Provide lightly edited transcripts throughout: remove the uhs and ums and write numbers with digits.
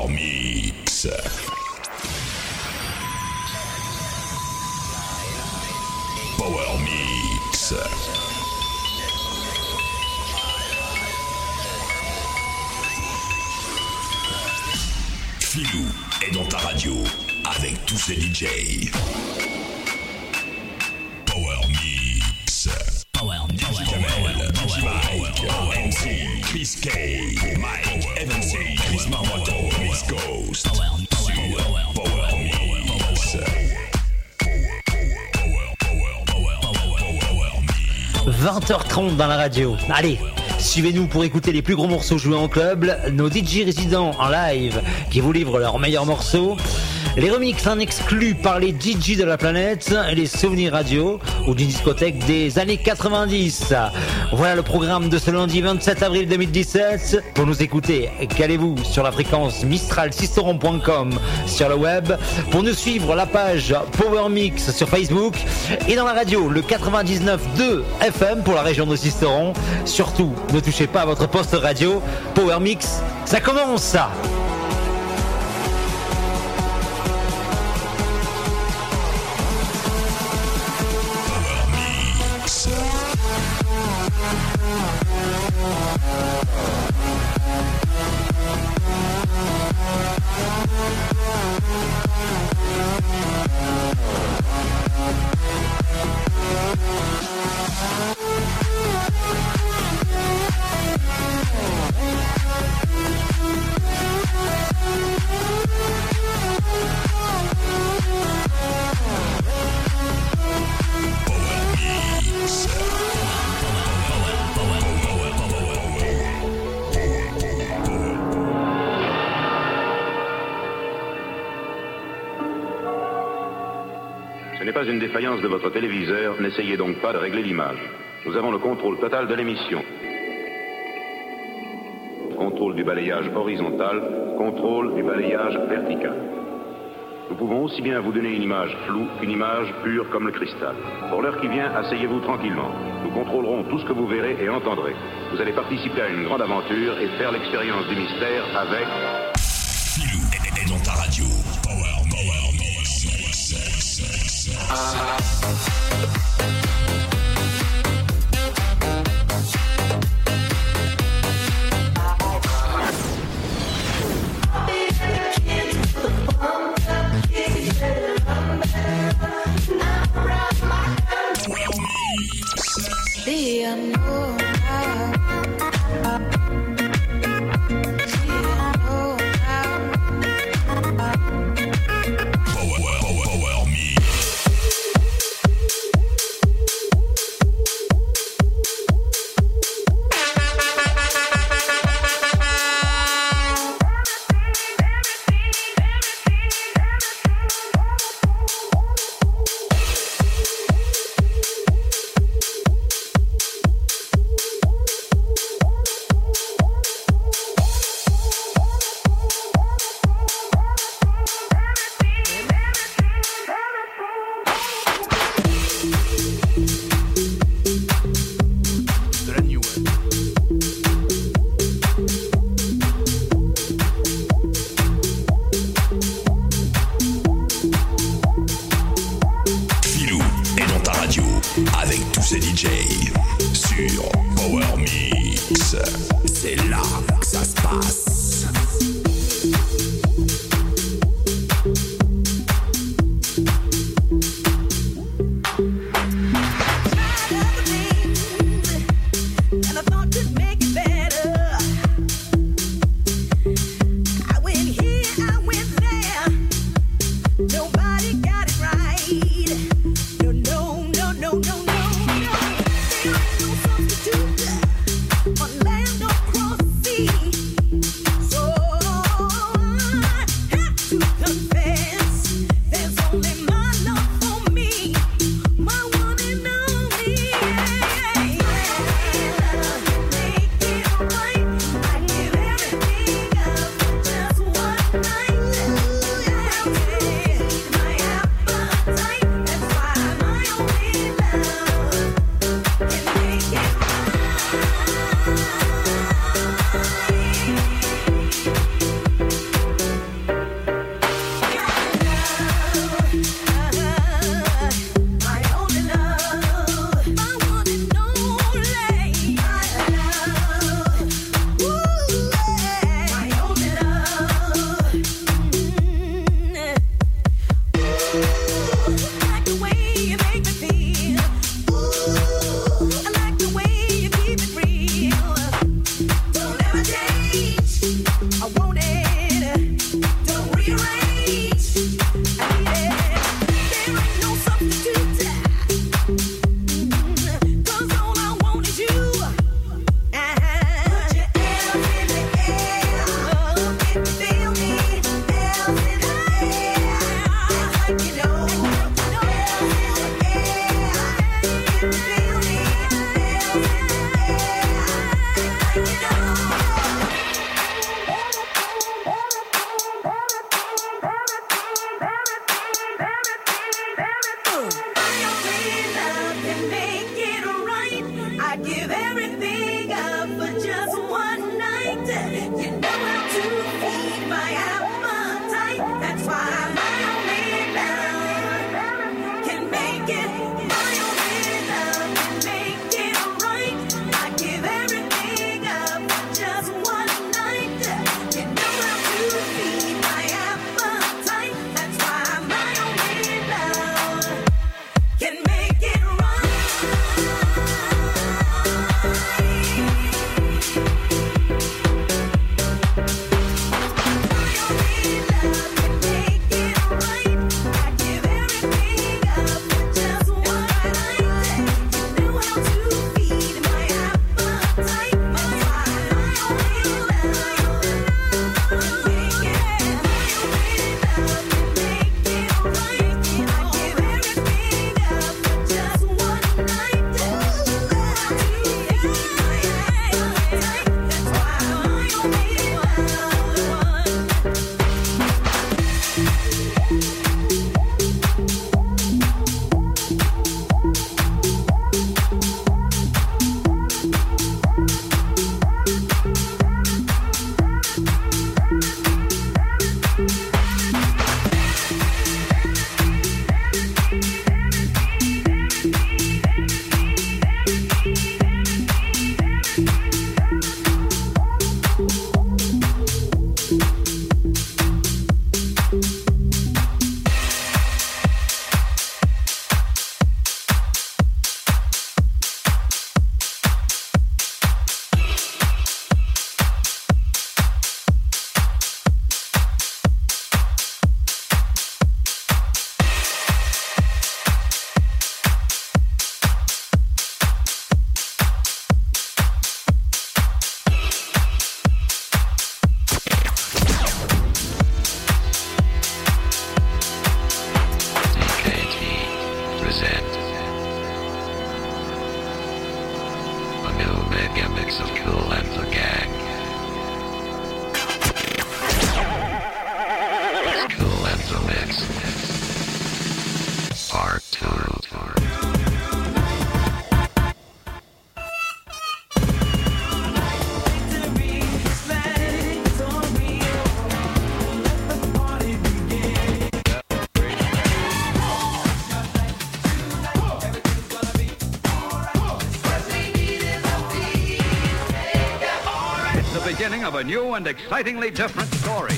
Power Mix. Power Mix. Philou est dans ta radio avec tous les DJ. Power Mix. Power MC, Chris K, Mike, Evansy, Chris Marmoto, Chris Ghost. Power Mix. 20h30 dans la radio. Allez, suivez-nous pour écouter les plus gros morceaux joués en club, nos DJ résidents en live qui vous livrent leurs meilleurs morceaux, les remixes en exclus par les DJ de la planète et les souvenirs radio ou d'une discothèque des années 90. Voilà le programme de ce lundi 27 avril 2017. Pour nous écouter, calez-vous sur la fréquence mistralsisteron.com sur le web. Pour nous suivre, la page Power Mix sur Facebook et dans la radio, le 99.2 FM pour la région de Sisteron. Surtout, ne touchez pas à votre poste radio. Power Mix, ça commence! Ce n'est pas une défaillance de votre téléviseur, n'essayez donc pas de régler l'image. Nous avons le contrôle total de l'émission. Contrôle du balayage horizontal, contrôle du balayage vertical. Nous pouvons aussi bien vous donner une image floue qu'une image pure comme le cristal. Pour l'heure qui vient, asseyez-vous tranquillement. Nous contrôlerons tout ce que vous verrez et entendrez. Vous allez participer à une grande aventure et faire l'expérience du mystère avec... Philou est dans ta radio. Power Mix. new and excitingly different story.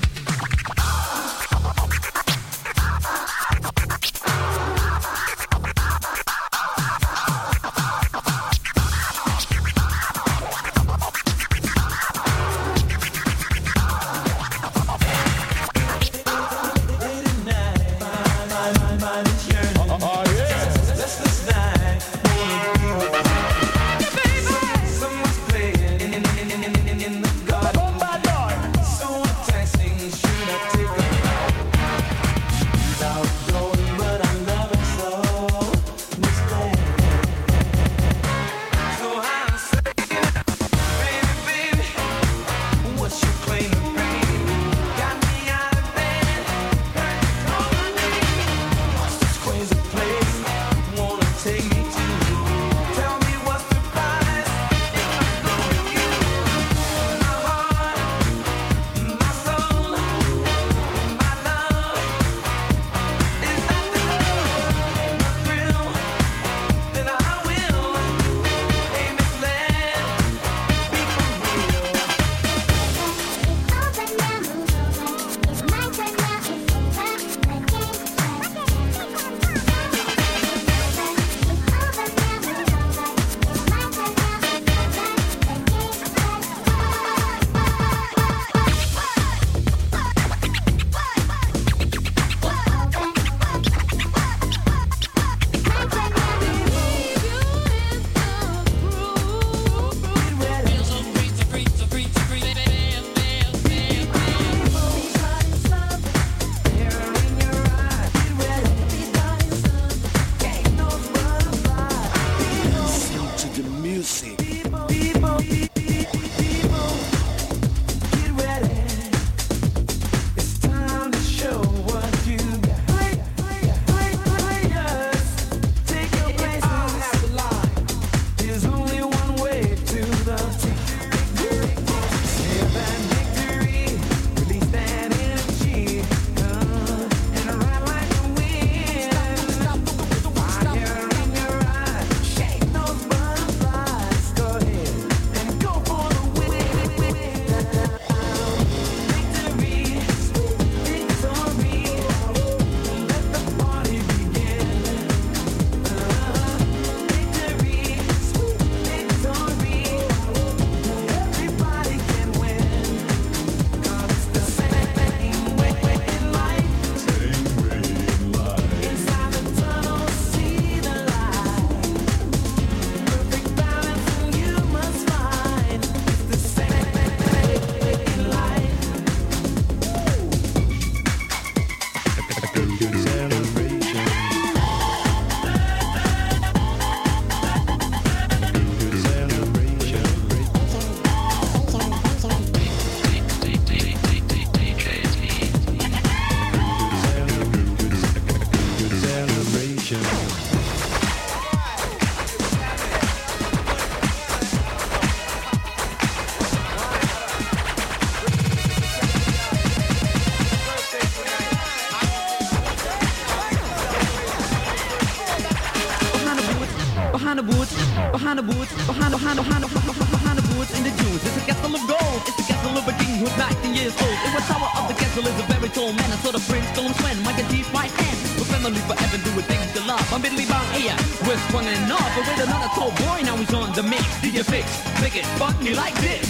in the dunes. It's a castle of gold. It's a castle of a king who's 19 years old. In the tower of the castle is a very tall man. And so the prince call him Sven. Mike and T's right hand. The family forever do a thing to love. I'm Billy Bang here. We're sprung enough. But with another tall boy, now he's on the mix. DJ Fix, make it fuck me like this.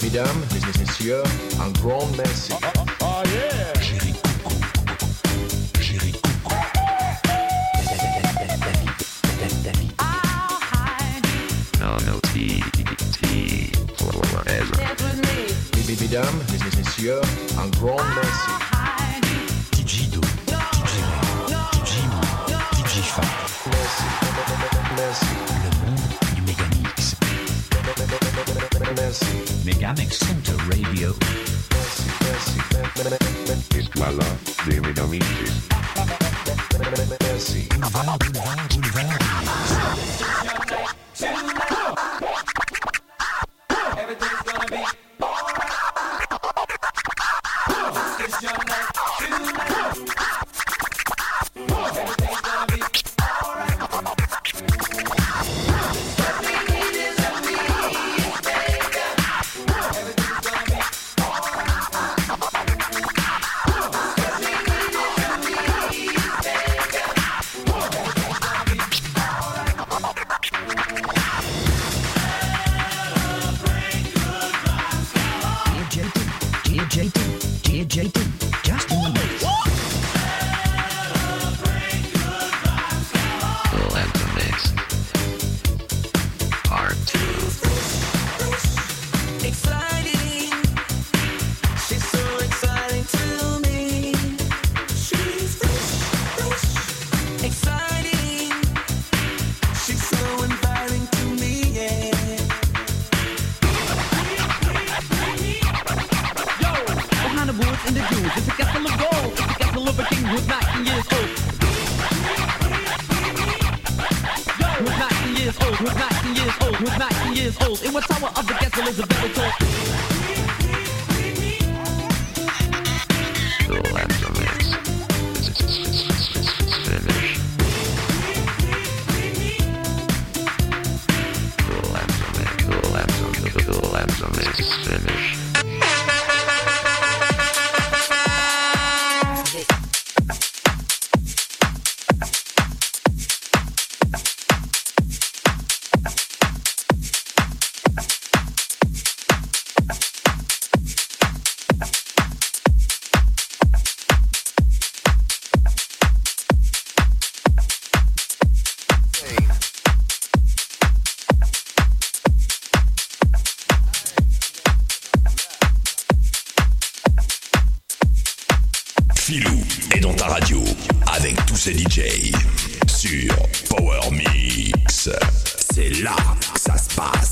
Mesdames, messieurs, un grand merci. Jerry Coucou. Jerry Coucou. David. No, T. Mesdames, messieurs, un grand merci. DJ Do. DJ Ray. DJ Mo. DJ Fat. Merci. Le monde du Megamix. Merci. Megamix Center Radio. Esclala de Megamixes. Merci. Boulevard. Everything's gonna be it's your night tonight. Everything's gonna be alright. What we need is a need, baby. Everything's gonna be alright. What we need is a need, baby. Everything's gonna be DJ, just in the mix. Full anthem mix. Part 2. exciting. She's so exciting to me. She's fresh, exciting. She's so inviting to me, yeah. Yo, behind the woods and the dunes, it's a castle of gold. It's a castle of a king who's 19 years old. Who's 19 years old, who's 19 years old, who's 19 years old. In what tower of the castle is a very tall. Full anthem mix. It's finished. Full anthem mix is finished. Filou est dans ta radio avec tous ses DJ sur Power Mix. C'est là que ça se passe.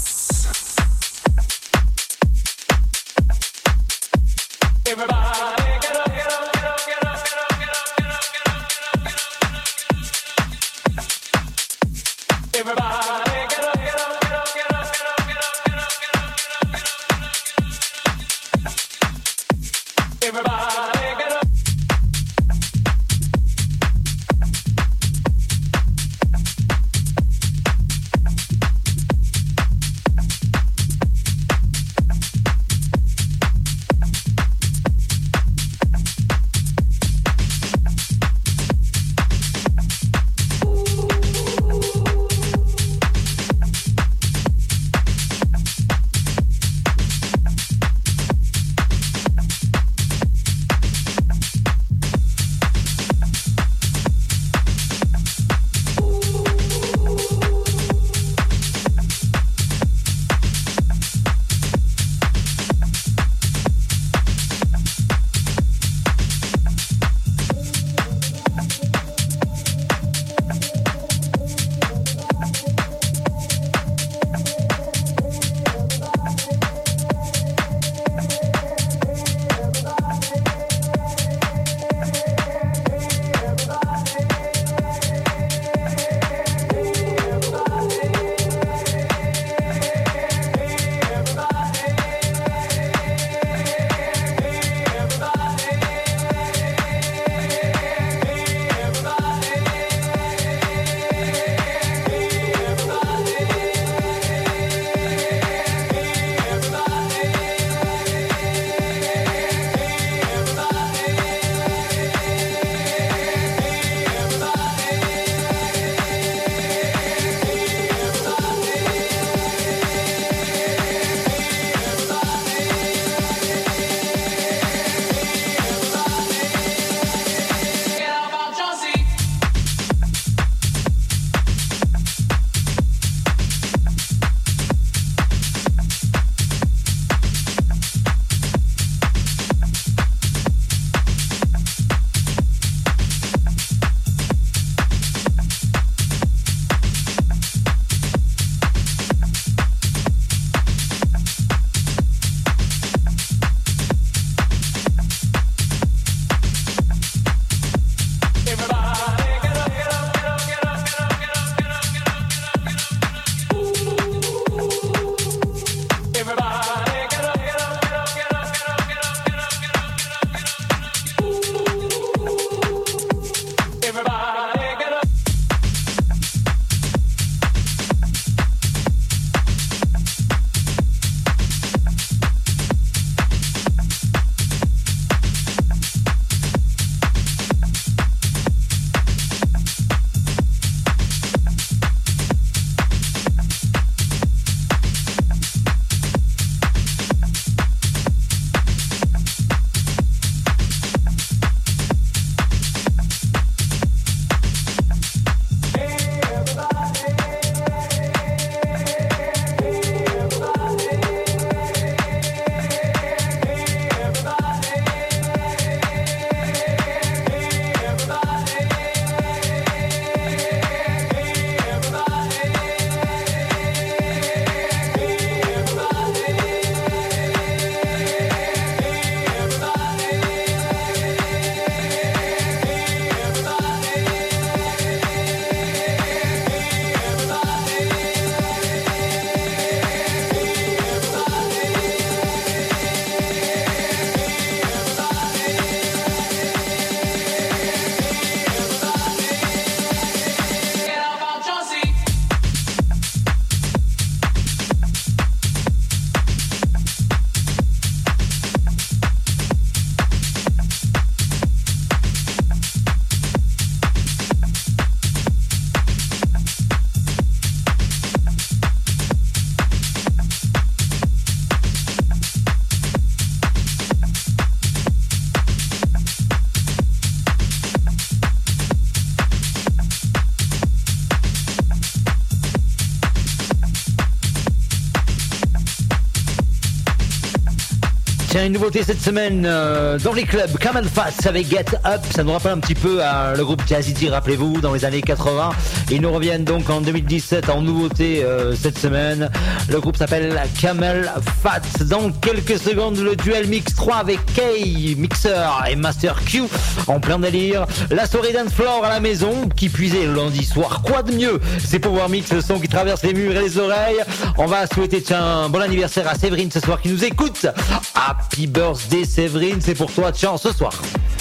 Tiens, une nouveauté cette semaine dans les clubs, Camel Fat avec Get Up. Ça nous rappelle un petit peu le groupe Jazzy D, rappelez-vous, dans les années 80. Ils nous reviennent donc en 2017 en nouveauté cette semaine. Le groupe s'appelle Camel Fat. Dans quelques secondes, le duel Mix 3 avec Kay, Mixer et Master Q en plein délire. La soirée dance floor à la maison qui puisait le lundi soir. Quoi de mieux? C'est Power Mix, le son qui traverse les murs et les oreilles. On va souhaiter un bon anniversaire à Séverine ce soir qui nous écoute. Happy birthday Séverine, c'est pour toi, tiens, ce soir.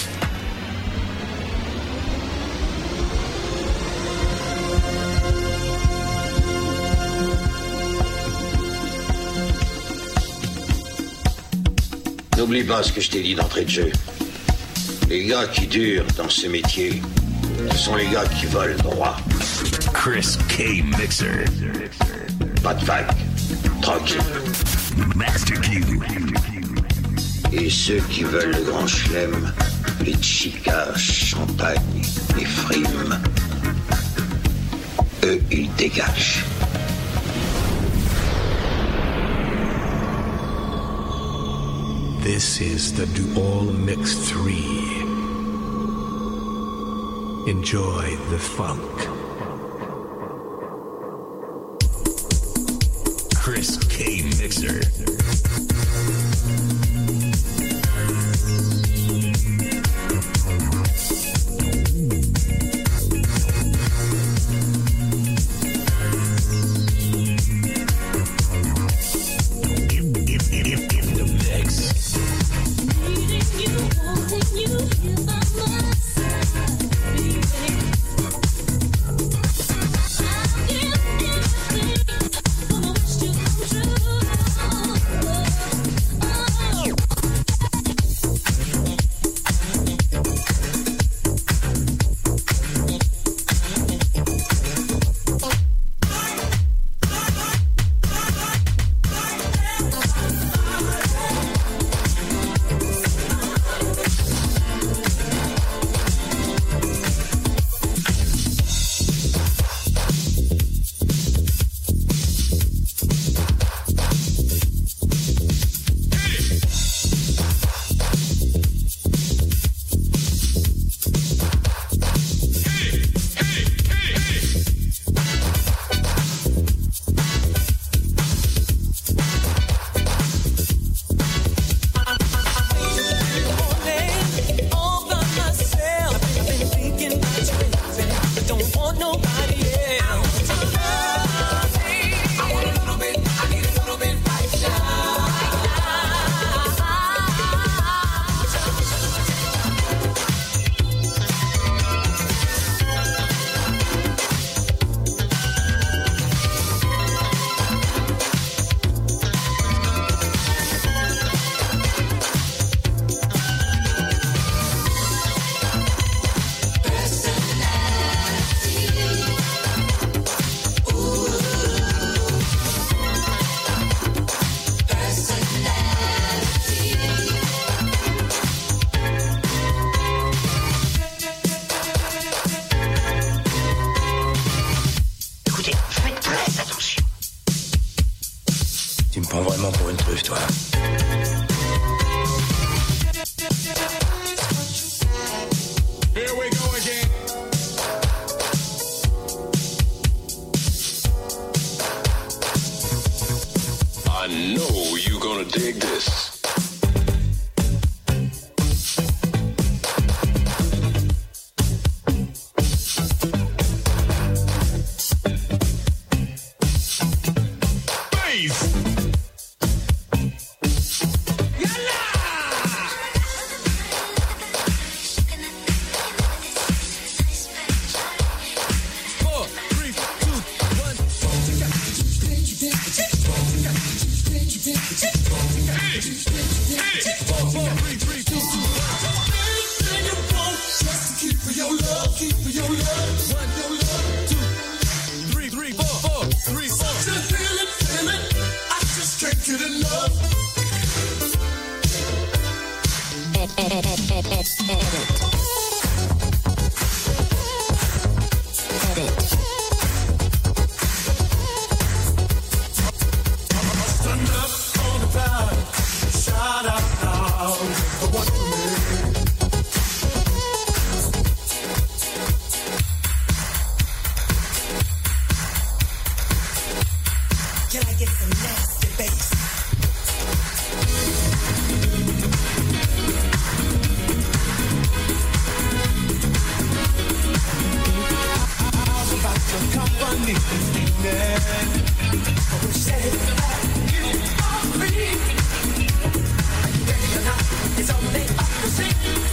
N'oublie pas ce que je t'ai dit d'entrée de jeu. Les gars qui durent dans ce métier, ce sont les gars qui volent droit. Chris K. Mixer. Pas de vague, tranquille. Master Q. Et ceux qui veulent le grand chelem, les chicas, champagne, les frimes, eux, ils dégagent. This is the Dual Mix 3. Enjoy the funk. Chris K. Mixer. Vraiment pour une truffe, toi. Here we go again. I know you're gonna dig this. Hey! company this evening. We say that you are free. Are you ready or not? It's only up to see.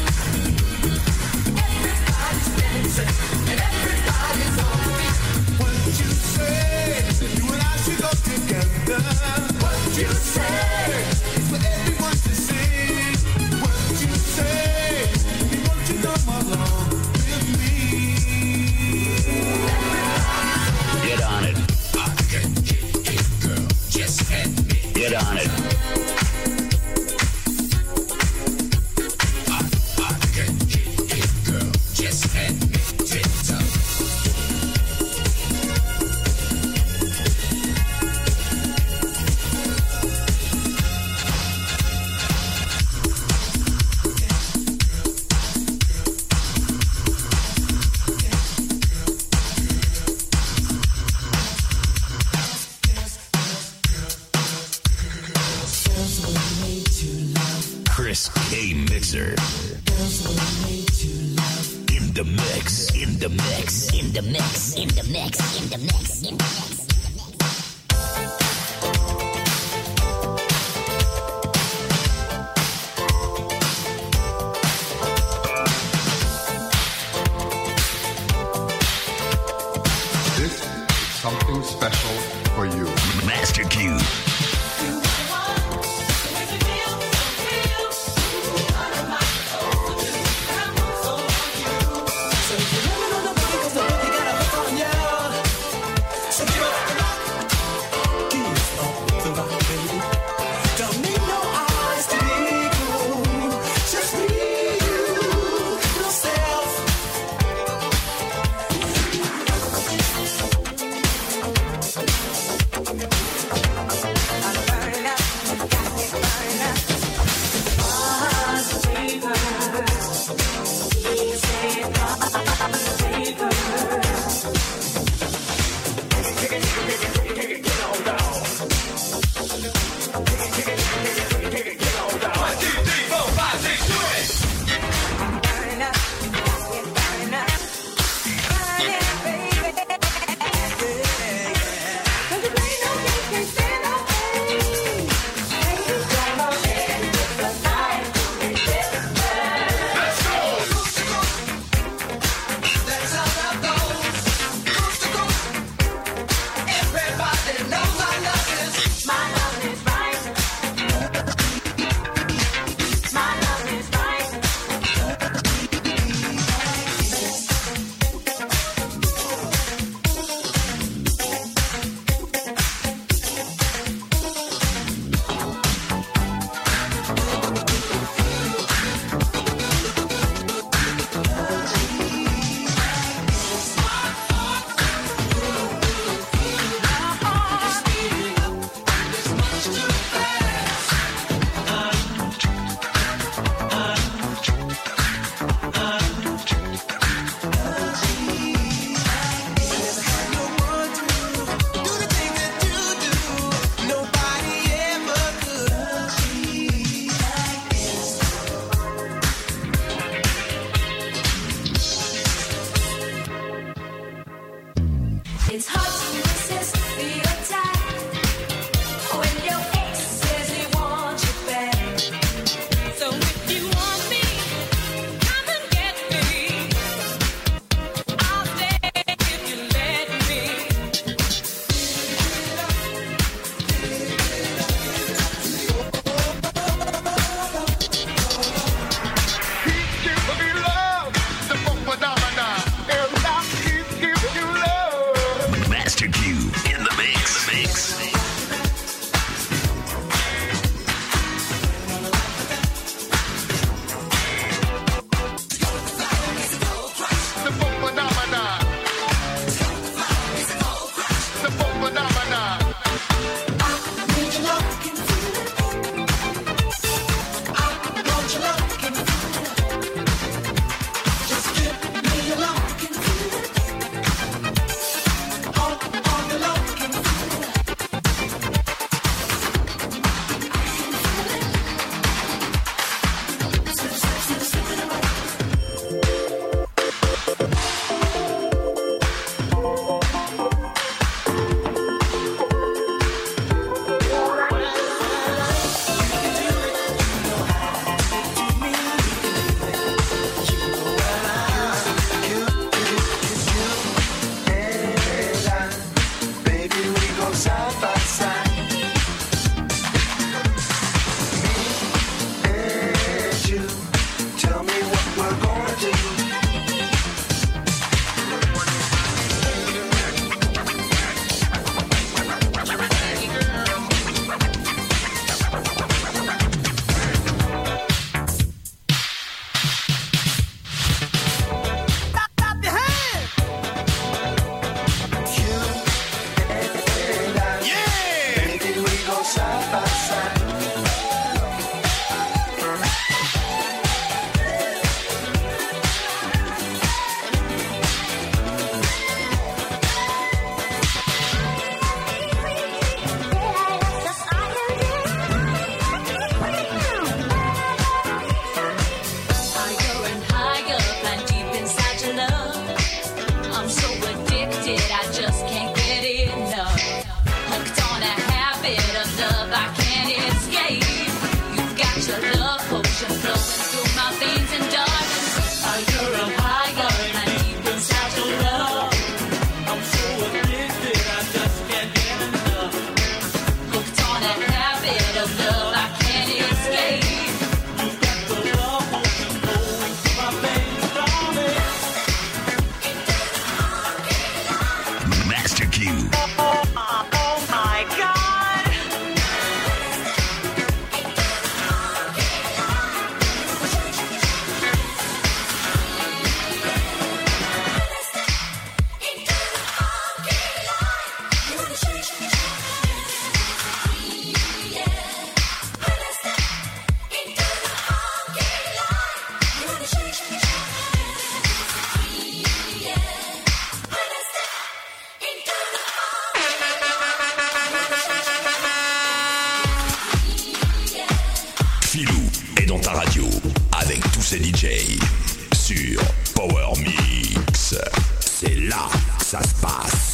Everybody's dancing and everybody's on the beat. What you say? You and I should go together. What you say? It's for everyone to see. What you say? We want you to come along with me. Get on it. I can get it, girl. Just admit. Get on it. I can get it, girl. Just admit it. Chris K. Mixer. In the mix, in the mix, in the mix, in the mix, in the mix, in the mix. This is something special for you. Master Q. It's hard to resist the attack when your ex says he wants you back. So if you want me, come and get me. I'll stay if you let me. He's giving me love, the phenomena, and I keep giving you love. Master Q in you. Oh my God. Filou est dans ta radio avec tous ses DJ sur Power Mix. C'est là que ça se passe.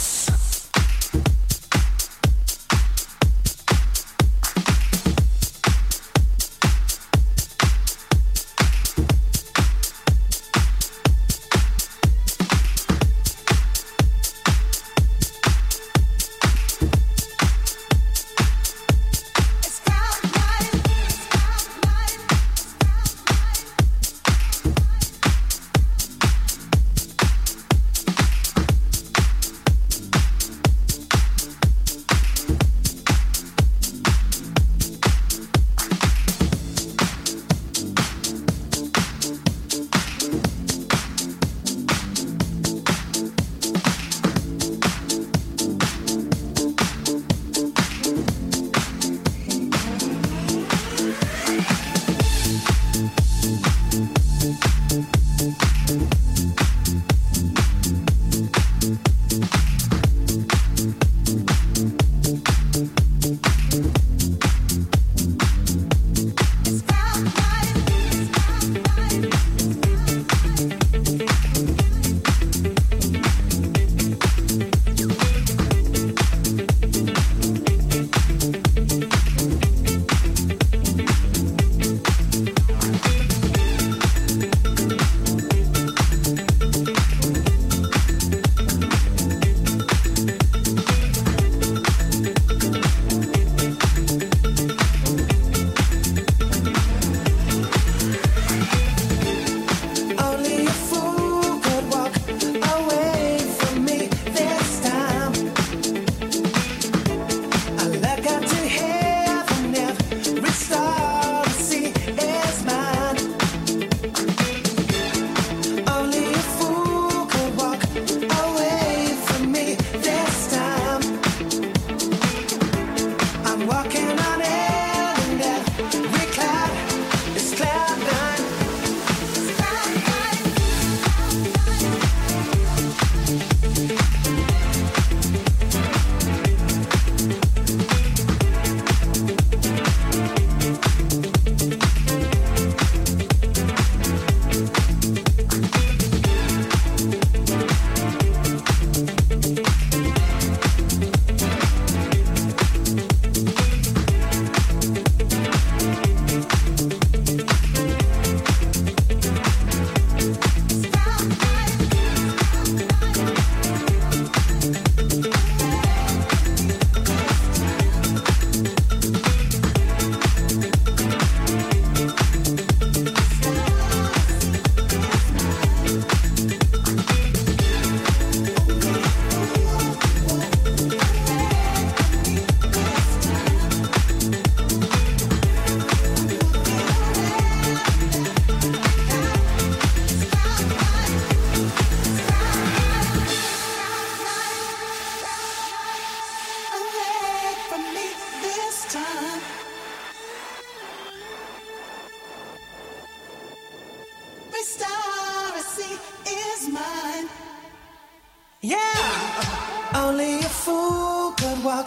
Only a fool could walk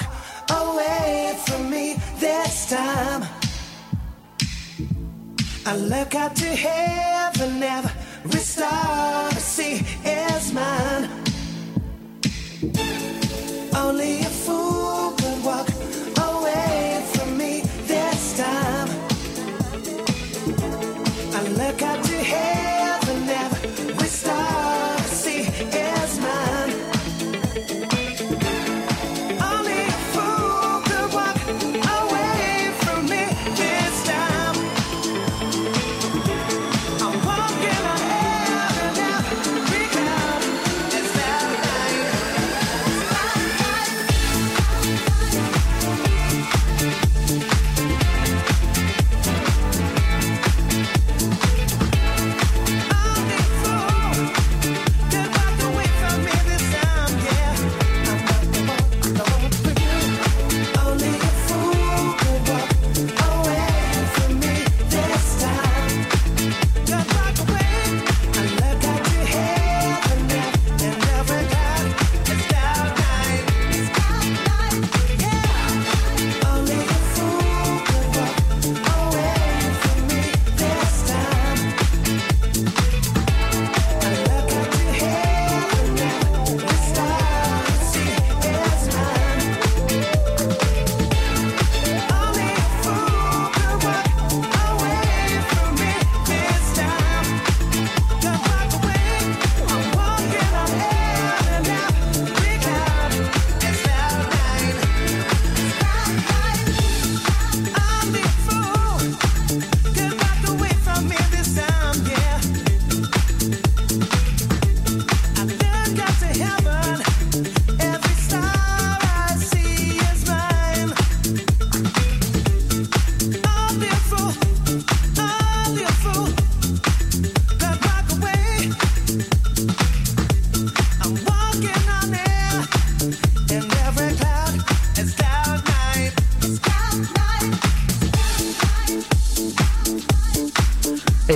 away from me this time. I look out to heaven, every star I see is mine. Only a fool could walk away from me this time. I look out to heaven, every star I see is mine. Only a fool could walk away from me this time. I'm walking on heaven, every cloud is that light.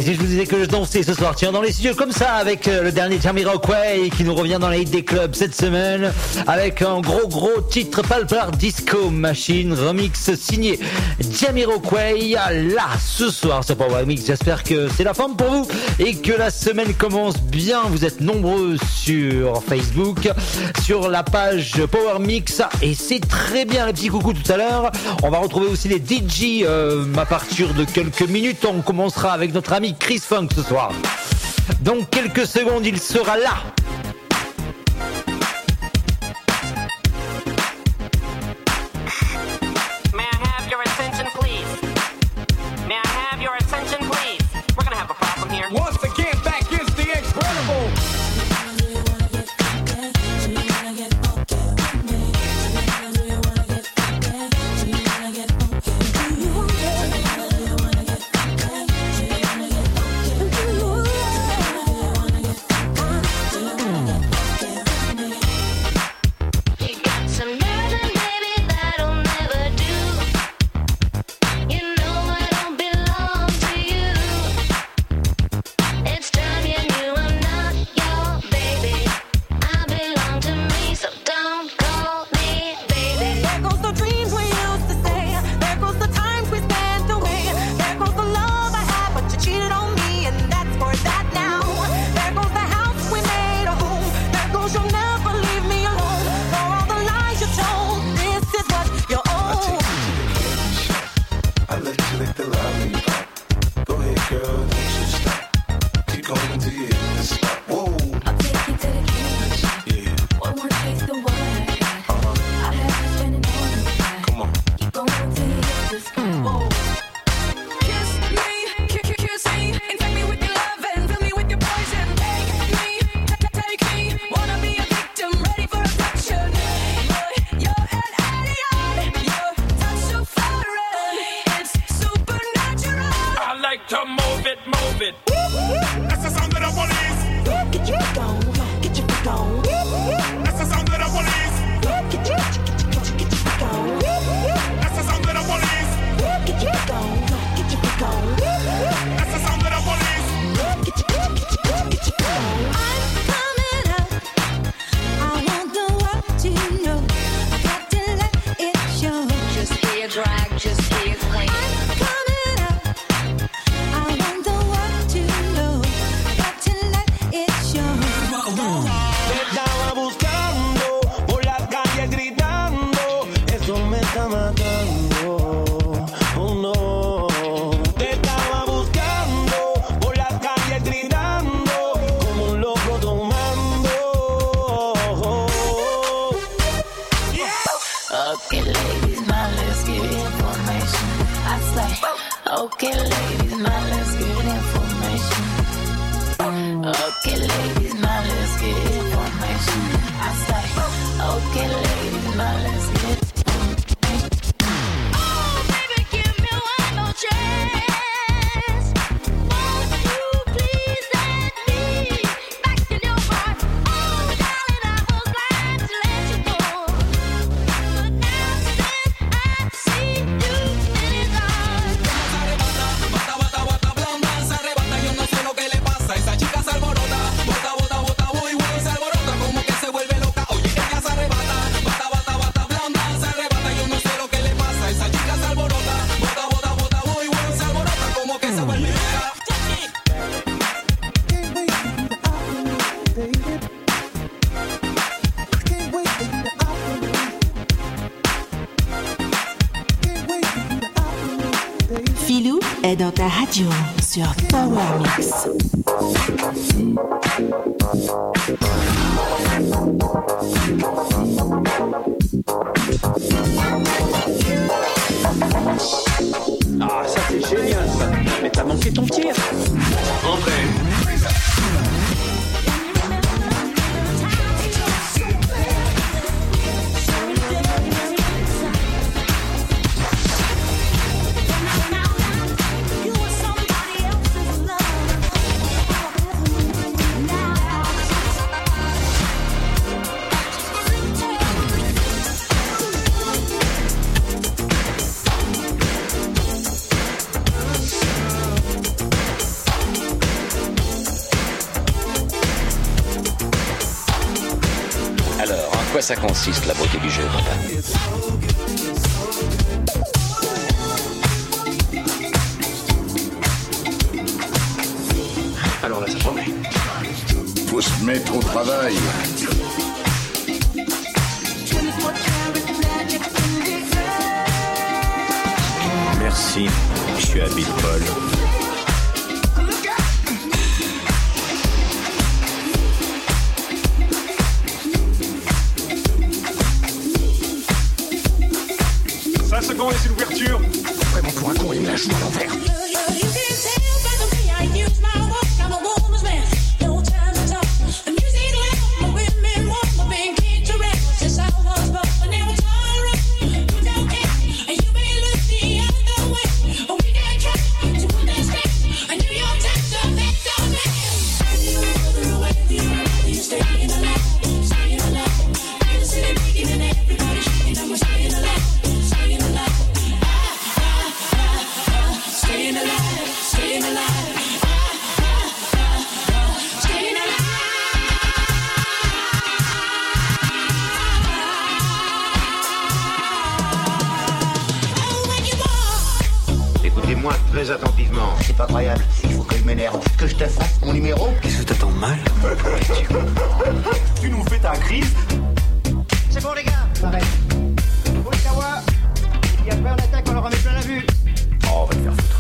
si je vous disais que je dansais ce soir, tiens, dans les studios comme ça, avec le dernier Jamiroquai qui nous revient dans les hits des clubs cette semaine, avec un gros titre Palpar Disco Machine, remix signé Jamiroquai. Là, ce soir, c'est Power Mix. J'espère que c'est la forme pour vous et que la semaine commence bien. Vous êtes nombreux sur Facebook, sur la page Power Mix, et c'est très bien. Le petit coucou tout à l'heure. On va retrouver aussi les DJ à partir de quelques minutes. On commencera avec notre ami Chris Funk ce soir. Dans quelques secondes, il sera là. May I have your attention, please? May I have your attention, please? We're gonna have a problem here. Once again, back is the incredible. Philou est dans ta radio sur Power Mix. Ah, ça c'est génial ça. Mais t'as manqué ton tir. Entrez. ça consiste, la beauté du jeu, papa? Alors là, ça promet. Faut se mettre au travail. Merci, je suis habile, Paul. Ça second et c'est l'ouverture. Vraiment pour un con, il me la joue à l'envers. Écoutez-moi très attentivement. C'est pas croyable. Il faut que je m'énerve. Que je te fasse mon numéro. Qu'est-ce que t'attends mal? Tu nous fais ta crise. C'est bon les gars. Pareil. Faut le savoir. Et après on attaque, on leur en met plein la vue. Oh, on va te faire foutre.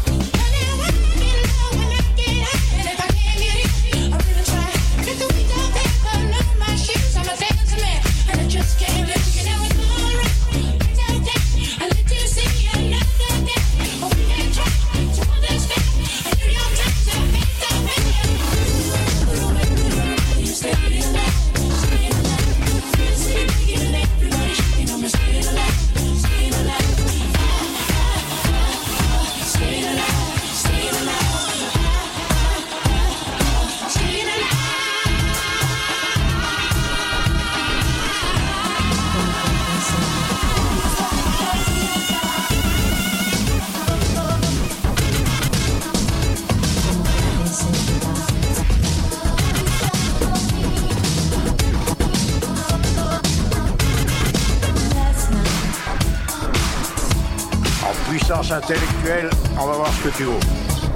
Puissance intellectuelle, on va voir ce que tu vaux.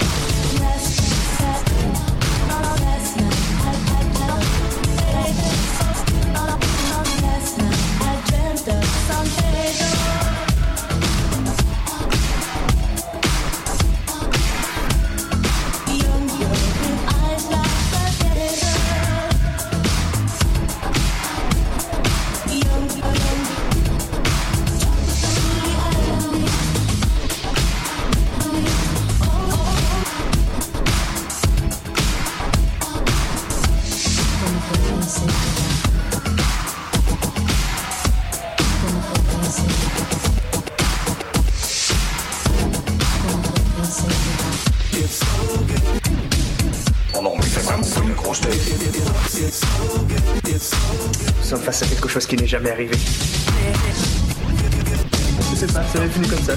Oh non, mais fais vraiment pas une grosse tête. Nous sommes face à quelque chose qui n'est jamais arrivé. Je sais pas, ça m'est venu comme ça.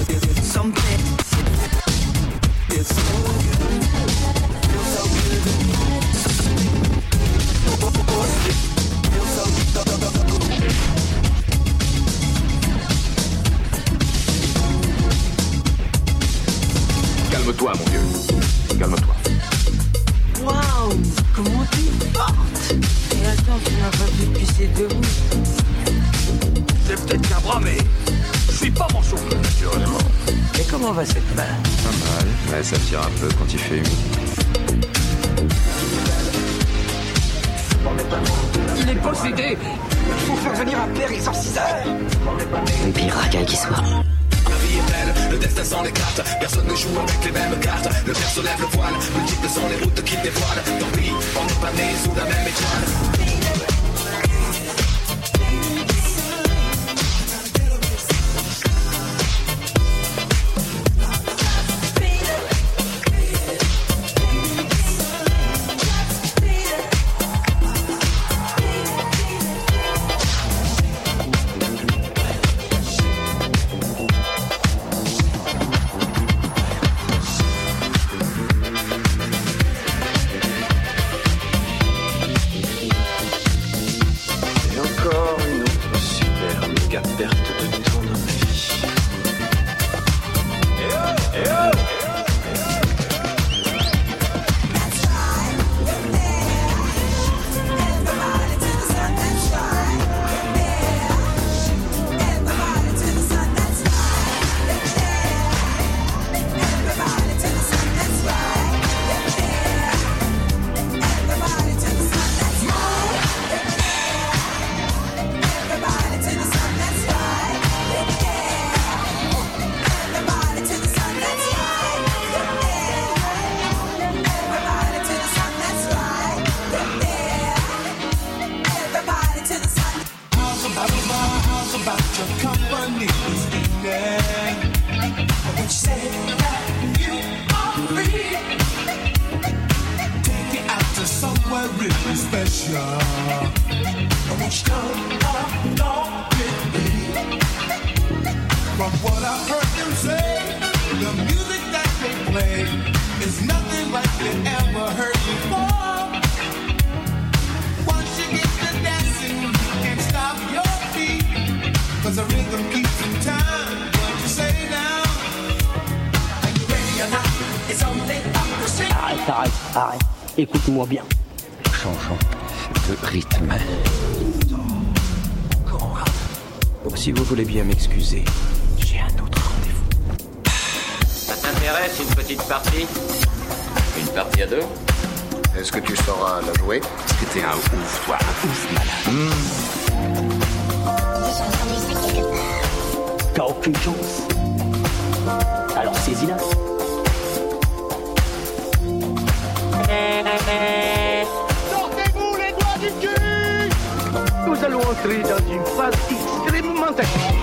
Calme-toi, mon vieux. Calme-toi. Waouh, comment tu portes? Et attends, tu n'as pas pu pisser debout. C'est peut-être qu'un bras, mais je suis pas manchot. Naturellement. Et comment va cette main? Pas mal. Ouais, ça tire un peu quand il fait humide. Il est possédé. Il faut faire venir un père exorciseur. Le pire racaille qui soit. La vie est belle, le destin sans les cartes. Personne ne joue avec les mêmes cartes. Le père se lève le voile, multiples sont les routes qu'il dévoile. Tant pis, on n'est pas nés sous la même étoile. méga perte de temps dans ma vie. Arrête, écoute-moi bien. Changeons de rythme. Si vous voulez bien m'excuser, j'ai un autre rendez-vous. Ça t'intéresse une petite partie? Une partie à deux? Est-ce que tu sauras la jouer? C'était un ouf, toi, un ouf malade. T'as aucune chance. Alors saisis-la. Sortez-vous les doigts du cul! Nous allons entrer dans une phase extrêmement technique.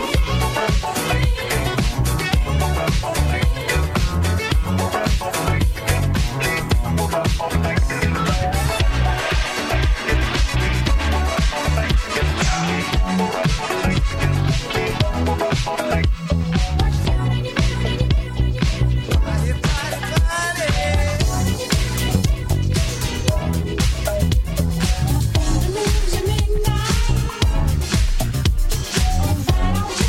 Losing midnight.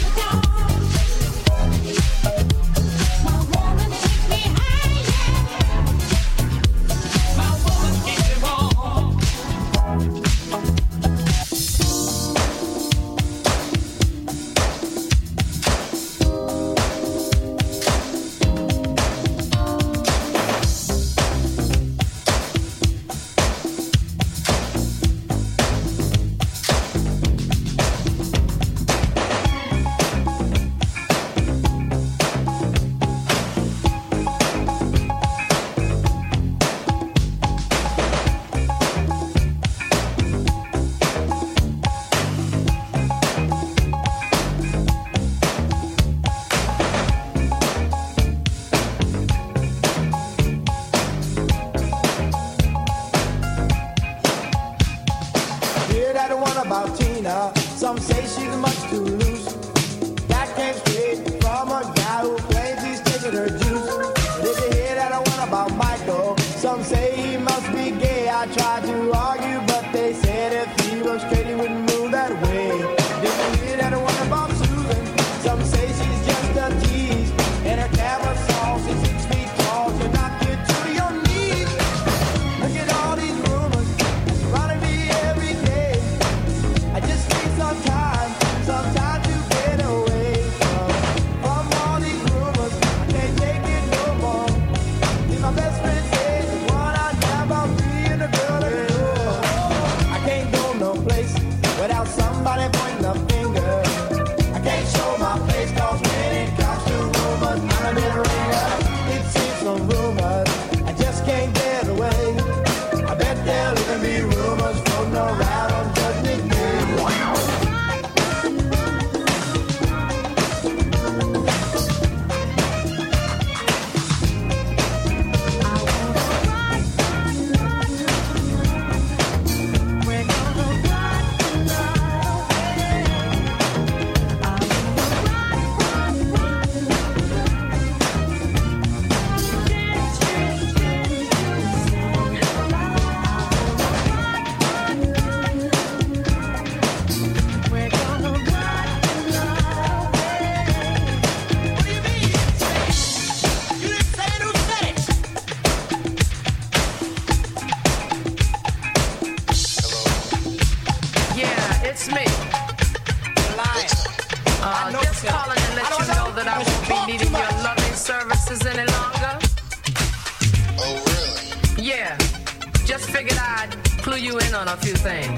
clue you in on a few things.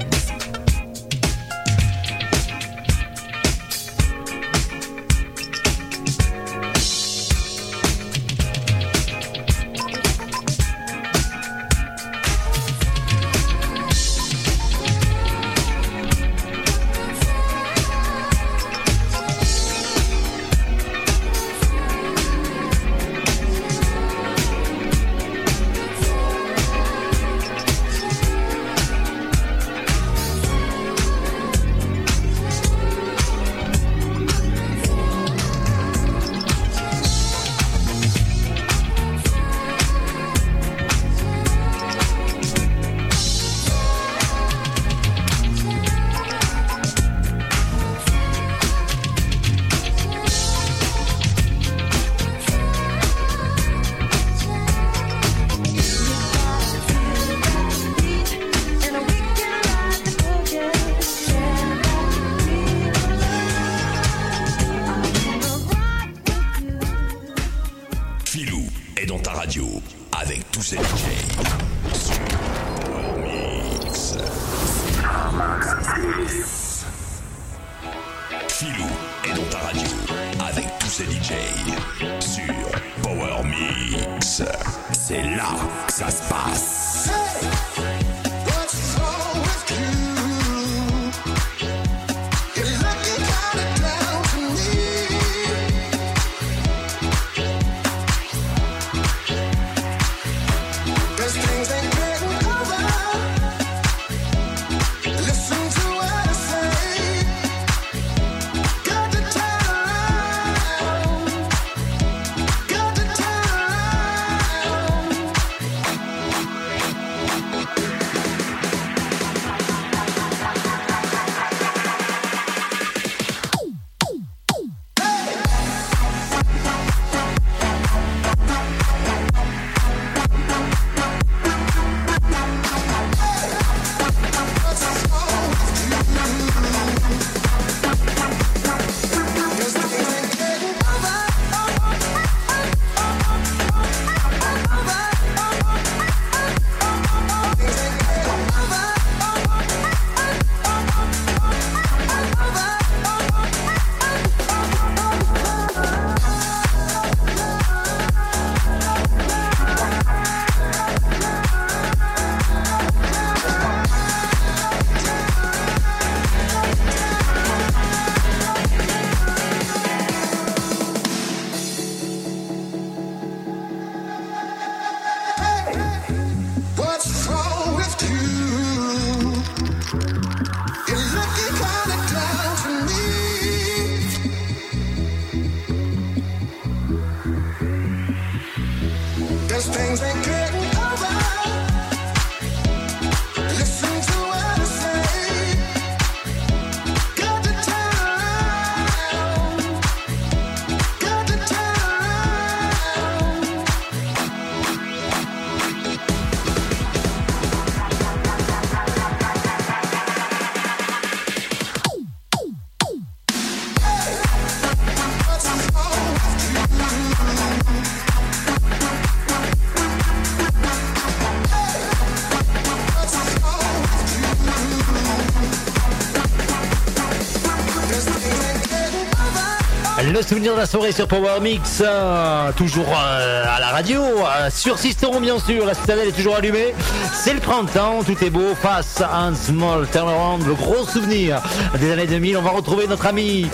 Le souvenir de la soirée sur Power Mix, toujours à la radio, sur Sisteron bien sûr, la citadelle est toujours allumée, c'est le printemps, tout est beau, face à un small turnaround, le gros souvenir des années 2000, on va retrouver notre ami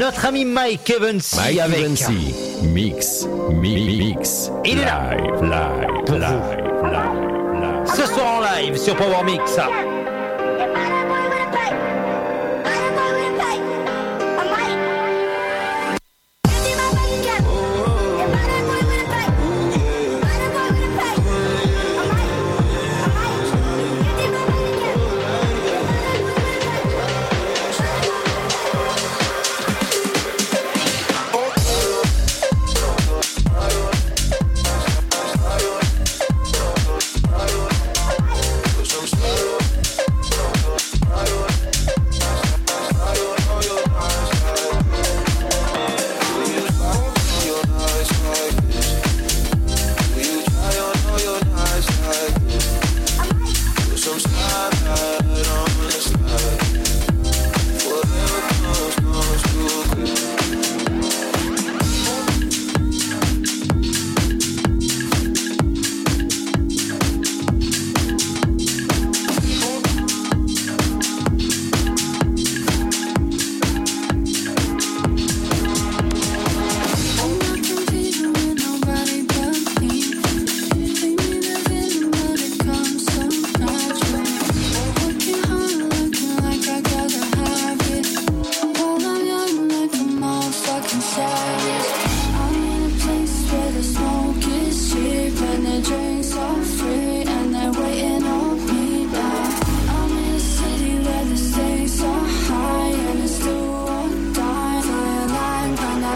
Mike Evansy avec Evansy, mix, il est là, live. Ce soir en live sur Power Mix.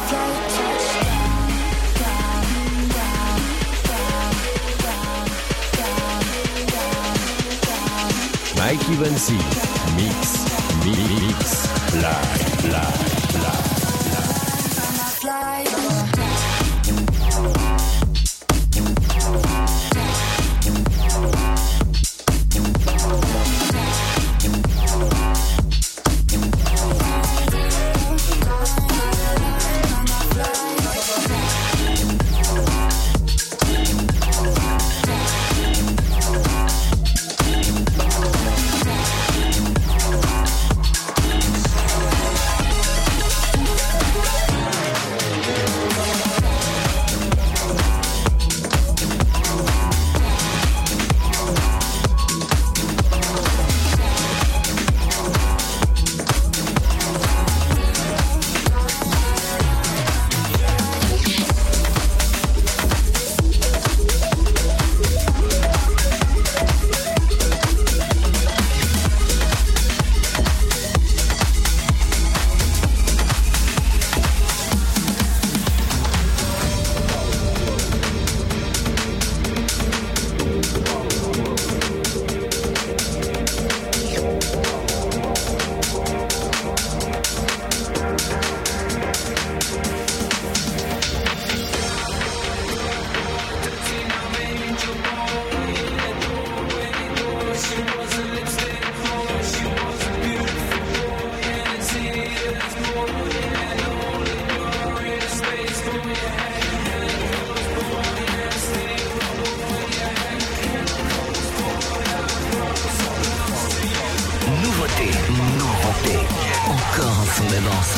Mikey Vancy, mix, live. Encore un son d'avance.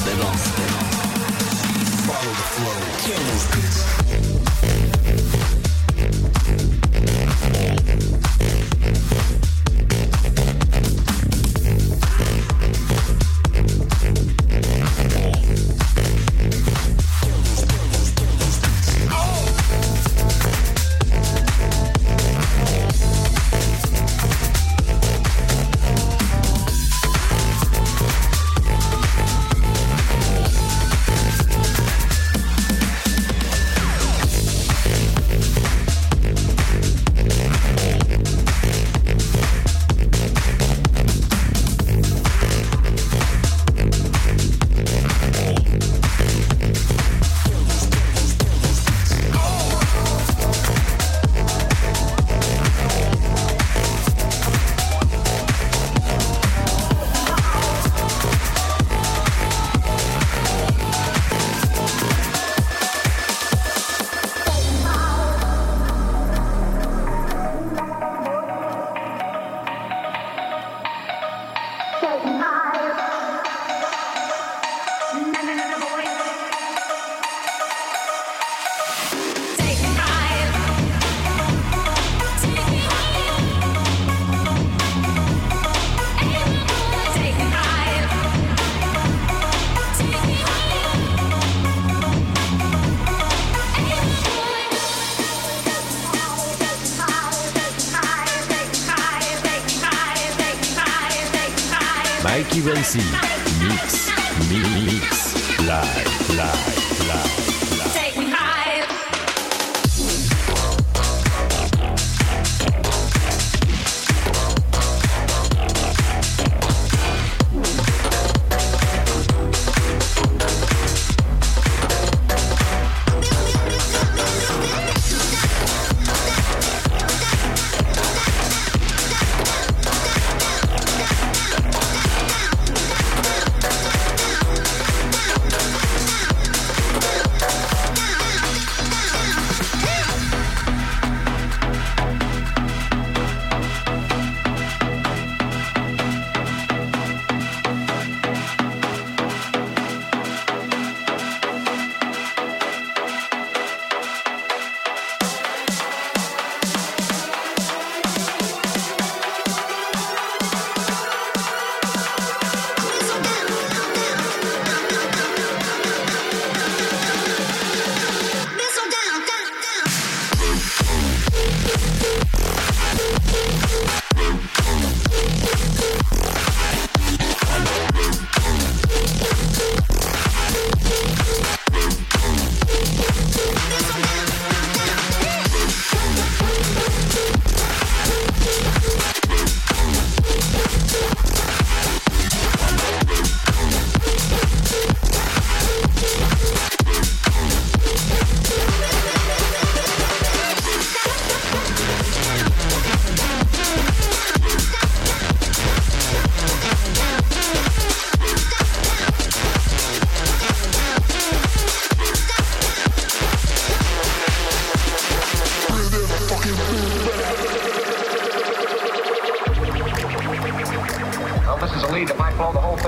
Mikey Vancy, mix, live. Take me high.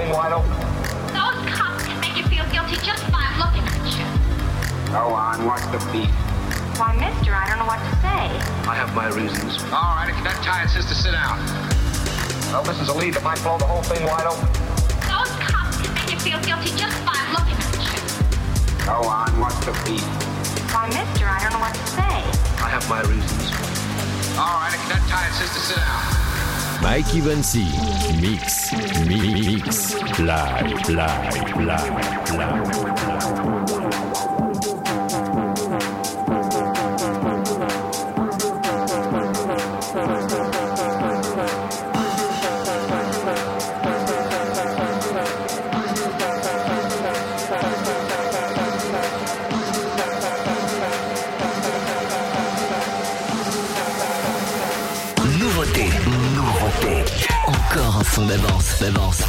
thing wide open. Those cups can make you feel guilty just by looking at you. Go on, what's the beef? Why, mister, I don't know what to say. I have my reasons. All right, if you're that tired, sister, sit down. Well, this is a lead that might blow the whole thing wide open. Those cups can make you feel guilty just by looking at you. Go on, what's the beef? Why, mister, I don't know what to say. I have my reasons. All right, if you're that tired, sister, sit down. Mikey Vancy, mix, live. Nouveauté. Encore un son d'avance.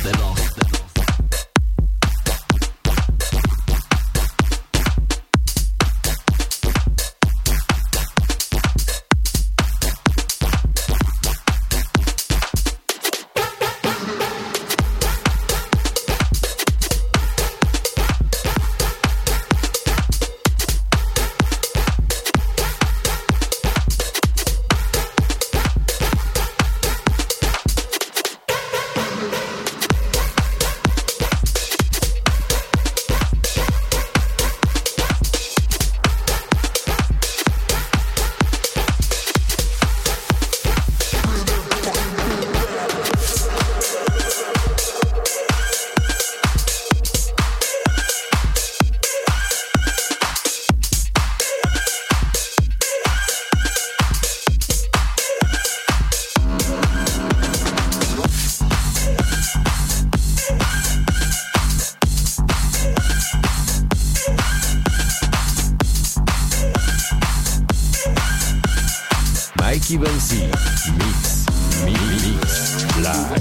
Mikey Vancy, mix, live.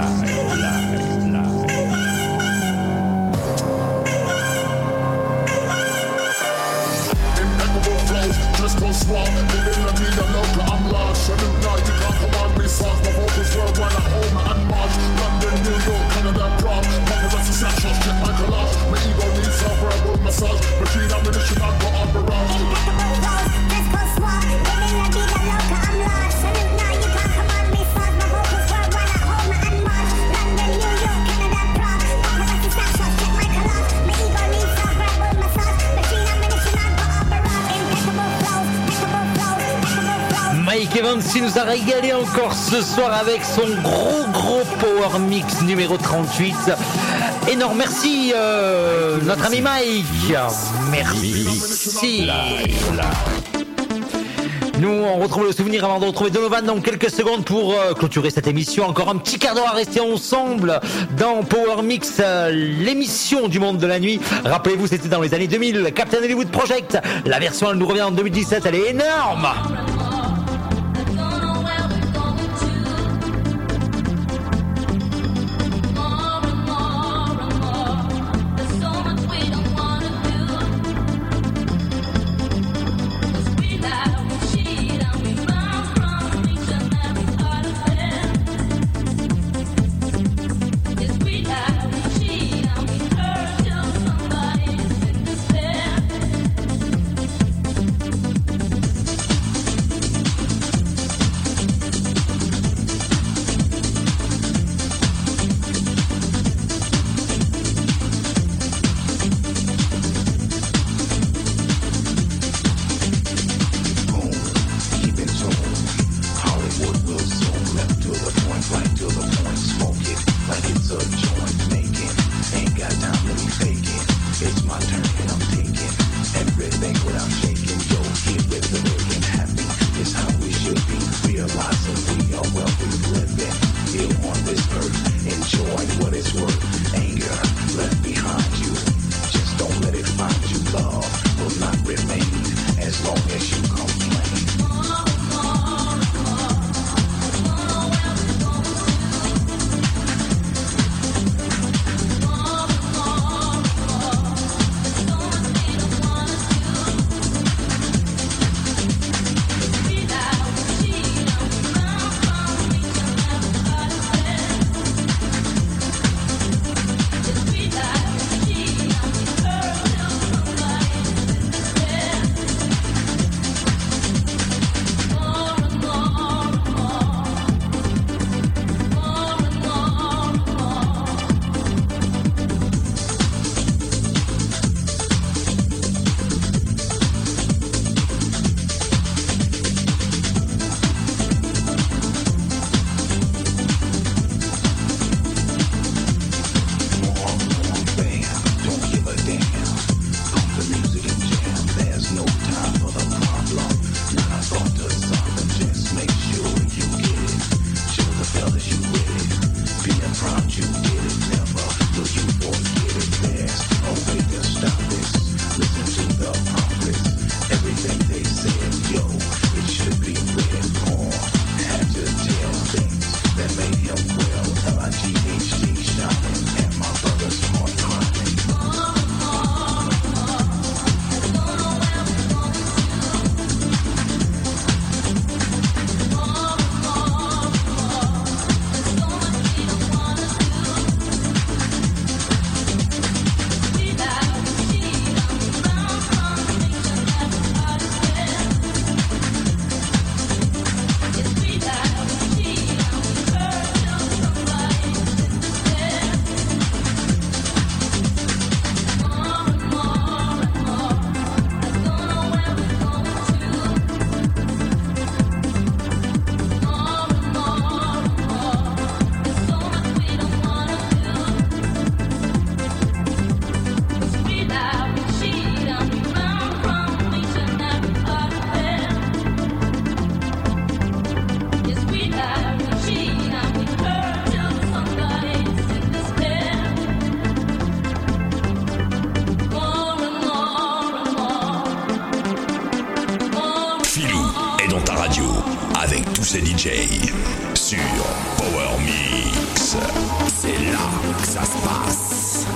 Impeccable flows, just go swap. Living la vida loca, I'm large. So now you can't command me soft. My vocals worldwide at home and March. London, New York, Canada, Prague. Paparazzi snapshots, check my collage. My ego needs self-verbal massage. Machine ammunition, I've got on barrage. Impeccable flows, just go swap. Living la vida loca, I'm large. So now you can't command me soft. My vocals worldwide at home and March. London, New York, Canada, Prague. Paparazzi snapshots, check my collage. My ego needs self-verbal massage. Machine ammunition, I've got on barrage. Impeccable flows, impeccable flows, impeccable flows. Mike Vancy nous a régalé encore ce soir avec son gros Power Mix numéro 38. Énorme, merci notre ami Mike. Merci. Nous, on retrouve le souvenir avant de retrouver Donovan dans quelques secondes pour clôturer cette émission. Encore un petit quart d'heure à rester ensemble dans Power Mix, l'émission du monde de la nuit. Rappelez-vous, c'était dans les années 2000, Captain Hollywood Project. La version, elle nous revient en 2017, elle est énorme. les DJ sur Power Mix. C'est là que ça se passe.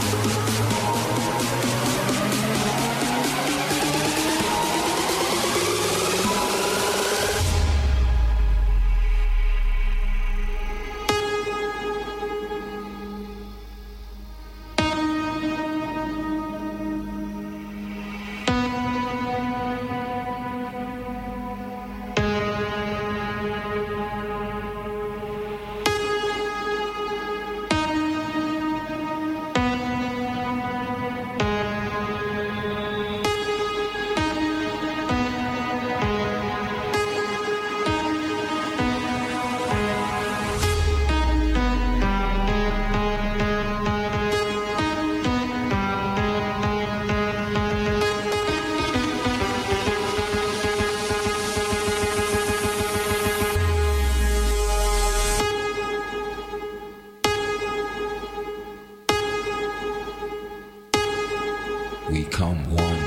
We come one.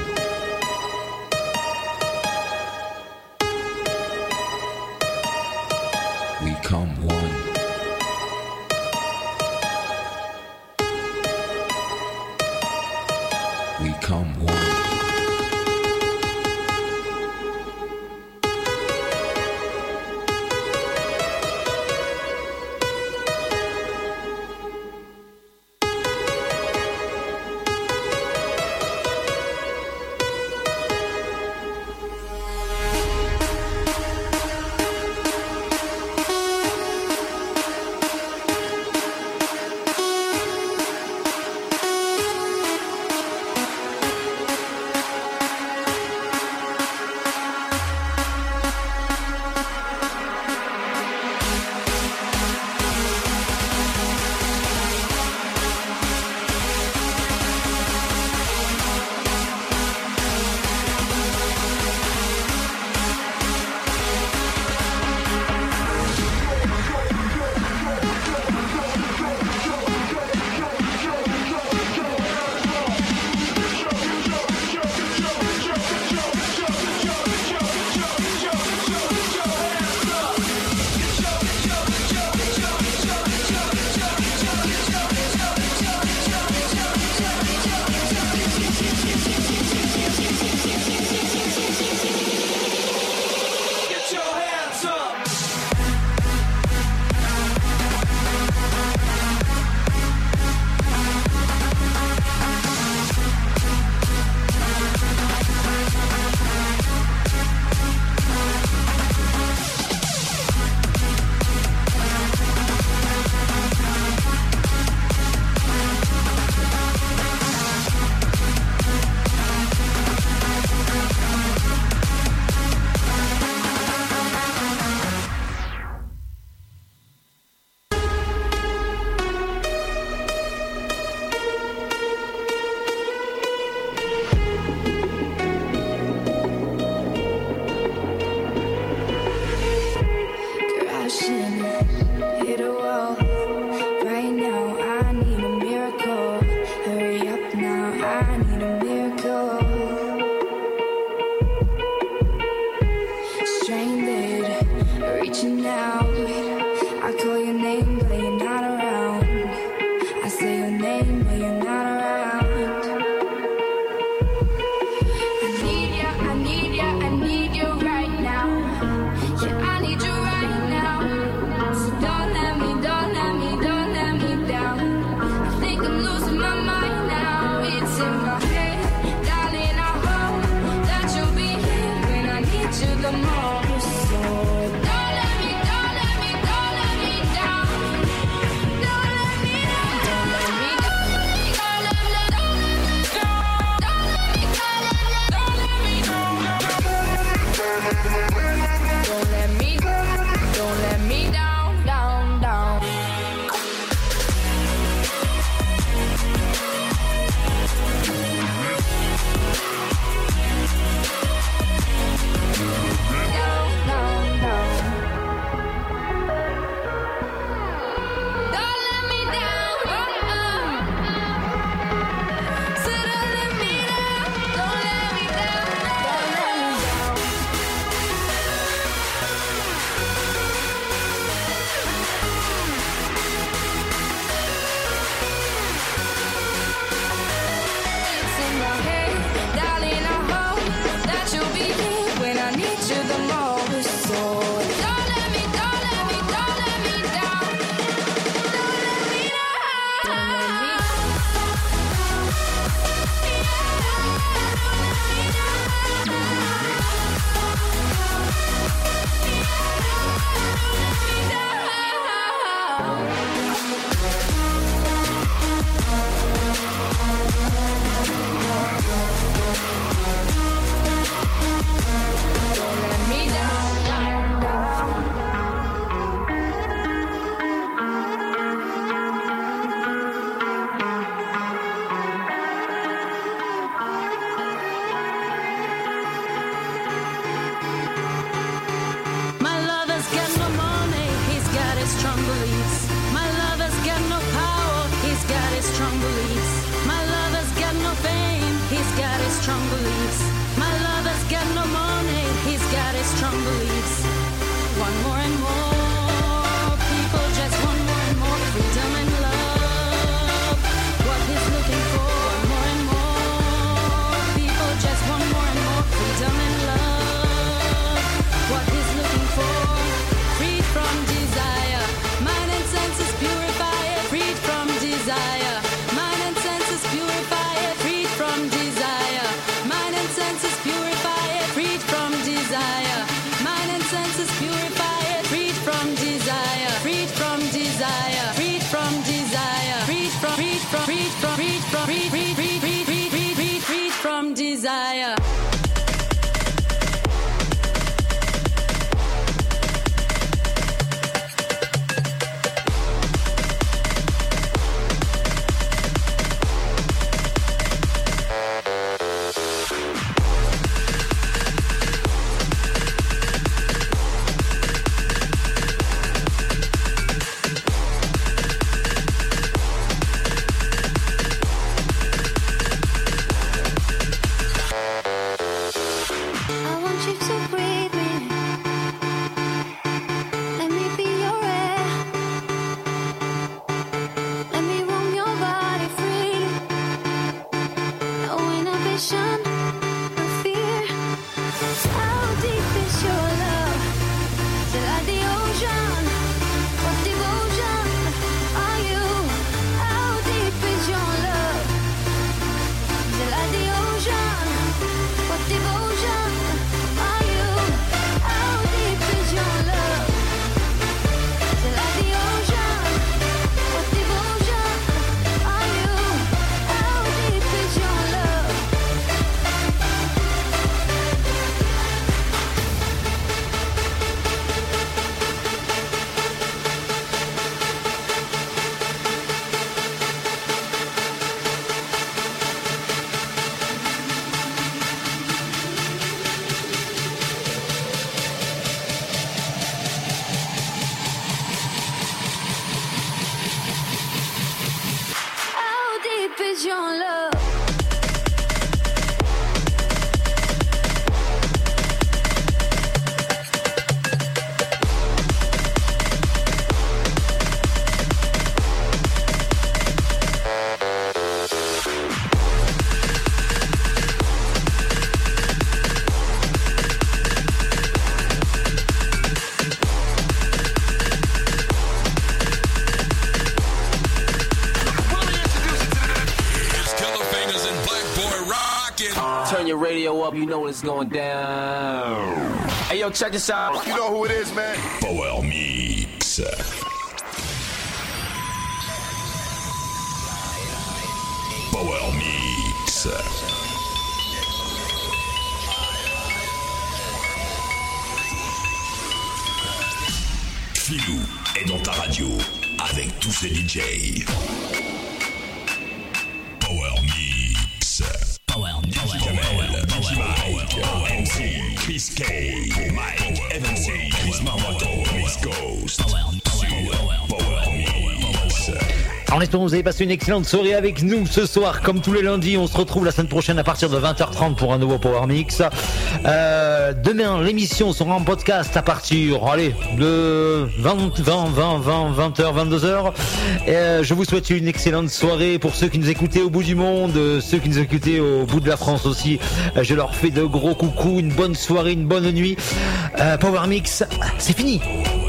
We come one. We come one. got no money, he's got his strong beliefs. My lover's got no power, he's got his strong beliefs. My lover's got no fame, he's got his strong beliefs. My lover's got no money, he's got his strong beliefs. Want more and more, people just want more and more freedom and love. What he's looking for, want more and more, people just want more and more freedom and love. What he's looking for, freed from desire, mind and senses purify it, freed from desire, mind and senses purify it, freed from desire, mind and senses purify it, freed from desire, mind and senses purify it, freed from desire, freed from desire, freed from desire, freed from freed from desire. Turn your radio up, you know what's going down. Hey yo, check this out. You know who it is, man. Power Mix. Power Mix. Filou est dans ta radio avec tous ses DJ. Power Mix. MC, Chris K, Mike, MC, Chris Marmoto, Miss Ghost. Power Mix. En espérant que vous avez passé une excellente soirée avec nous ce soir. Comme tous les lundis, on se retrouve la semaine prochaine à partir de 20h30 pour un nouveau Power Mix. Demain, l'émission sera en podcast à partir de 20h, 22h. Je vous souhaite une excellente soirée. Pour ceux qui nous écoutaient au bout du monde, ceux qui nous écoutaient au bout de la France aussi, je leur fais de gros coucous, une bonne soirée, une bonne nuit. Power Mix, c'est fini.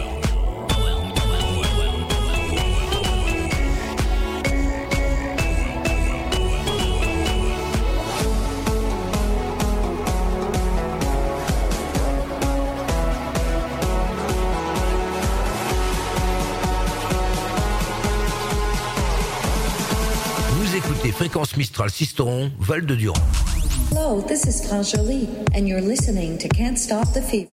Fréquence Mistral Sisteron, Val de Durand. Hello, this is France Jolie, and you're listening to Can't Stop the Fever.